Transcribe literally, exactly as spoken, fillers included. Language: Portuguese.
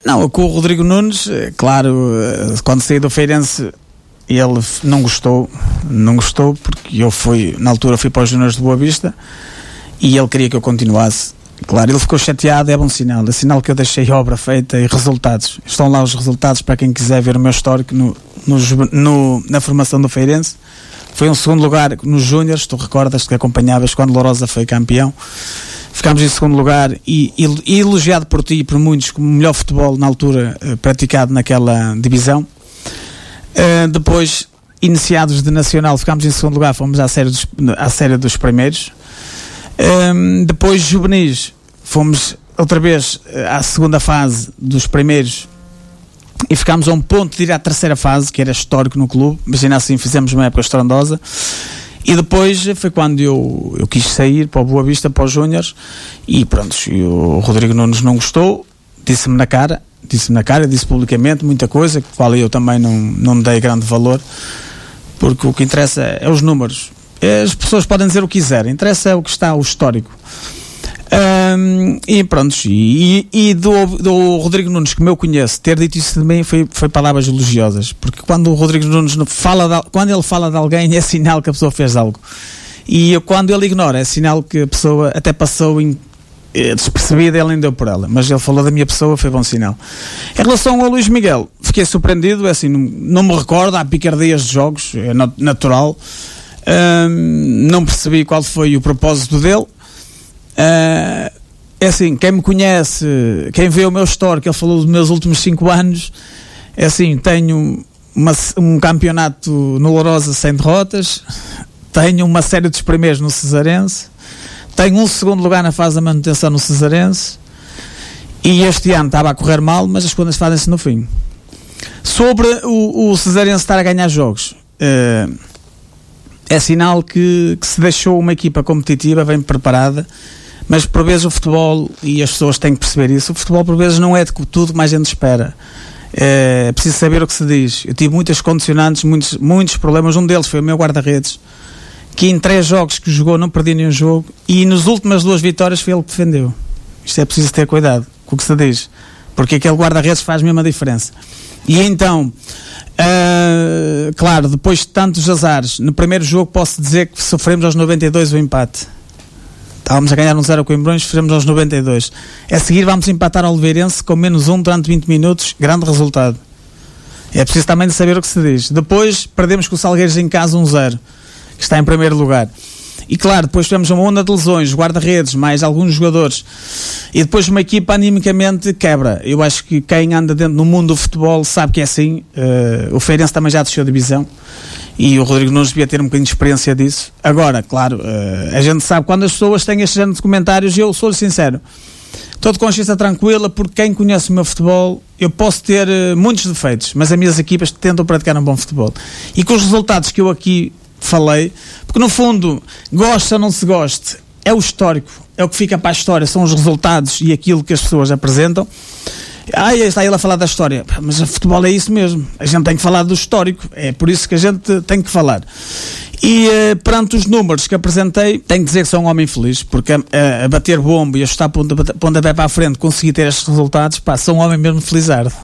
Não, com o Rodrigo Nunes, claro, quando saí do Feirense, ele não gostou, não gostou, porque eu fui, na altura fui para os Júniores de Boa Vista, e ele queria que eu continuasse. Claro, ele ficou chateado, é bom sinal, é sinal que eu deixei obra feita e resultados. Estão lá os resultados para quem quiser ver o meu histórico no, no, no, na formação do Feirense. Foi um segundo lugar nos Júniores, tu recordas que acompanhavas quando Lourosa foi campeão. Ficámos em segundo lugar e, e, e elogiado por ti e por muitos como o melhor futebol na altura eh, praticado naquela divisão. Uh, depois, iniciados de Nacional, ficámos em segundo lugar, fomos à série dos, à série dos primeiros. Um, depois, juvenis, fomos outra vez à segunda fase dos primeiros e ficámos a um ponto de ir à terceira fase, que era histórico no clube. Imagina assim, fizemos uma época estrondosa. E depois foi quando eu, eu quis sair para o Boa Vista, para os Júniores, e pronto, e o Rodrigo Nunes não gostou, disse-me na cara, disse-me na cara, disse publicamente muita coisa, que qual eu também não, não dei grande valor, porque o que interessa é os números. As pessoas podem dizer o que quiserem, interessa o que está o histórico. Um, e pronto, e, e do, do Rodrigo Nunes, que eu conheço, ter dito isso também foi, foi palavras elogiosas, porque quando o Rodrigo Nunes fala de, quando ele fala de alguém é sinal que a pessoa fez algo, e eu, quando ele ignora é sinal que a pessoa até passou em, eh, despercebida, ele nem deu por ela, mas ele falou da minha pessoa, foi bom sinal. Em relação ao Luís Miguel, fiquei surpreendido, é assim, não, não me recordo, há picardias de jogos, é natural. Um, não percebi qual foi o propósito dele. Uh, é assim, quem me conhece, quem vê o meu histórico, ele falou dos meus últimos cinco anos, é assim, tenho uma, um campeonato no Lourosa sem derrotas, tenho uma série dos primeiros no Cesarense, tenho um segundo lugar na fase da manutenção no Cesarense, e este ano estava a correr mal, mas as contas fazem-se no fim. Sobre o, o Cesarense estar a ganhar jogos, uh, é sinal que, que se deixou uma equipa competitiva, bem preparada, mas por vezes o futebol, e as pessoas têm que perceber isso, o futebol por vezes não é de tudo mais a gente espera. É preciso saber o que se diz. Eu tive muitas condicionantes, muitos, muitos problemas. Um deles foi o meu guarda-redes, que em três jogos que jogou não perdia nenhum jogo, e nas últimas duas vitórias foi ele que defendeu. Isto é preciso ter cuidado com o que se diz, porque aquele guarda-redes faz mesmo a diferença. E então, uh, claro, depois de tantos azares, no primeiro jogo posso dizer que sofremos aos noventa e dois o empate. Estávamos a ganhar um zero a Coimbrões, sofremos aos noventa e dois. A seguir vamos empatar ao Oliveirense com menos um durante vinte minutos, grande resultado. É preciso também saber o que se diz. Depois perdemos com o Salgueiros em casa um zero, que está em primeiro lugar. E claro, depois tivemos uma onda de lesões, guarda-redes, mais alguns jogadores, e depois uma equipa animicamente quebra. Eu acho que quem anda dentro do mundo do futebol sabe que é assim. Uh, o Feirense também já desceu a divisão, e o Rodrigo Nunes devia ter um bocadinho de experiência disso. Agora, claro, uh, a gente sabe quando as pessoas têm este género de comentários, e eu sou-lhe sincero, estou de consciência tranquila, porque quem conhece o meu futebol, eu posso ter uh, muitos defeitos, mas as minhas equipas tentam praticar um bom futebol. E com os resultados que eu aqui falei, porque no fundo, gosta ou não se goste, é o histórico, é o que fica para a história, são os resultados e aquilo que as pessoas apresentam. Ah, está ele a falar da história, mas o futebol é isso mesmo, a gente tem que falar do histórico, é por isso que a gente tem que falar. E uh, perante os números que apresentei, tenho que dizer que sou um homem feliz, porque uh, a bater bombo e a chutar ponta, ponta pé para a frente, conseguir ter estes resultados, pá, sou um homem mesmo felizardo.